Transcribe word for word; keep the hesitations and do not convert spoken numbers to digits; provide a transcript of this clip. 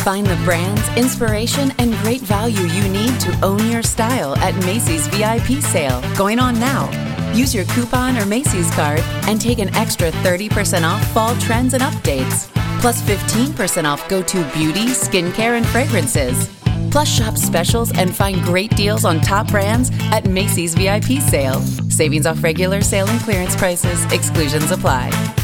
Find the brands, inspiration, and great value you need to own your style at Macy's V I P sale, going on now. Use your coupon or Macy's card and take an extra thirty percent off fall trends and updates. Plus fifteen percent off go-to beauty, skincare, and fragrances. Plus shop specials and find great deals on top brands at Macy's V I P sale. Savings off regular sale and clearance prices. Exclusions apply.